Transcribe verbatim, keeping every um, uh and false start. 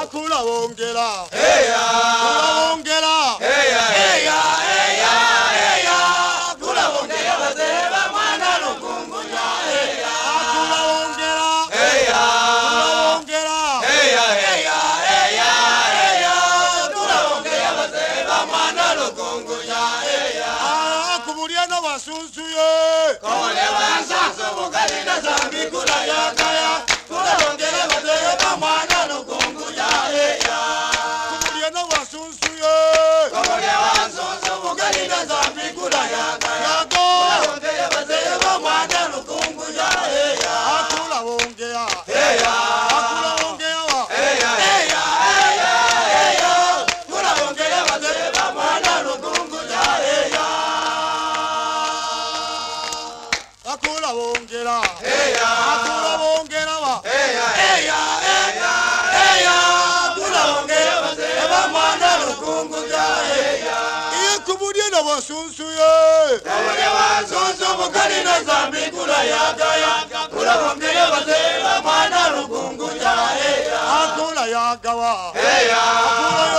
akula wongera Eya akula wongera Eya Eya Eya Eya Akula wongera bazeba mwana lukungunya Eya akula wongera Eya akula wongera Eya Eya Eya Eya Akula wongera bazeba mwana lukungunya Eya akubulya no basunsuye Kole bansaso bukalina zambi kula yakaya Kula wongera bazeba mwana lukungunya Eya akubulya no basunsuye Kole bansaso bukalina zambi kula yakaya yago Wongera bazeba mwana lukungunya Eya akula wongera Eya akula wongera wa Eya Eya Eya Eya Kula wongera bazeba mwana lukungunya Eya akula wongera Eya akula wongera wa Eya Eya Eya Eya Kula wongera bazeba mwana lukungunya Eya iyo kubulya no basunsuye Kule wansoso bukalina zambi kula yakaya Kula wongera bazeba mwana lukungunya Eya akula yagawa Eya akula